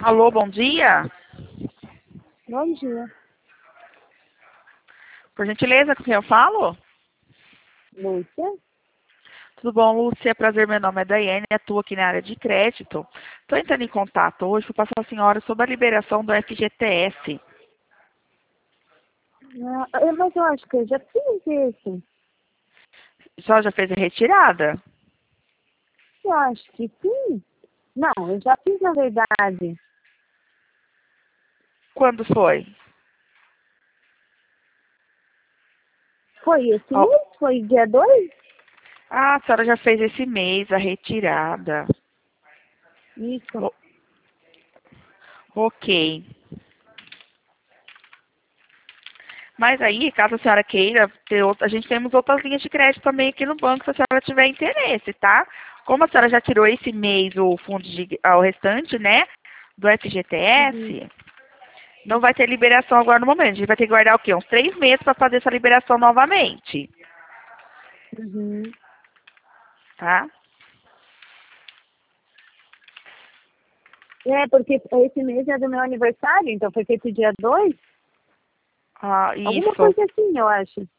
Alô, bom dia. Bom dia, Por gentileza, com quem eu falo? Lúcia. Tudo bom, Lúcia? Prazer, meu nome é Daiane, atuo aqui na área de crédito. Estou entrando em contato hoje para passar a senhora sobre a liberação do FGTS. Mas eu acho que eu já fiz esse. A senhora já fez a retirada? Eu acho que sim. Não, eu já fiz na verdade. Quando foi? Foi esse Ó, mês? Foi dia 2? a senhora já fez esse mês a retirada. Isso. O- ok. Mas aí, caso a senhora queira, a gente temos outras linhas de crédito também aqui no banco, se a senhora tiver interesse, tá? Como a senhora já tirou esse mês o restante, né, do Uhum. FGTS, não vai ter liberação agora no momento. A gente vai ter que guardar o quê? Uns 3 meses para fazer essa liberação novamente, Uhum. tá? Porque esse mês é do meu aniversário, então foi feito dia 2. Ah, Alguma isso. coisa assim, eu acho.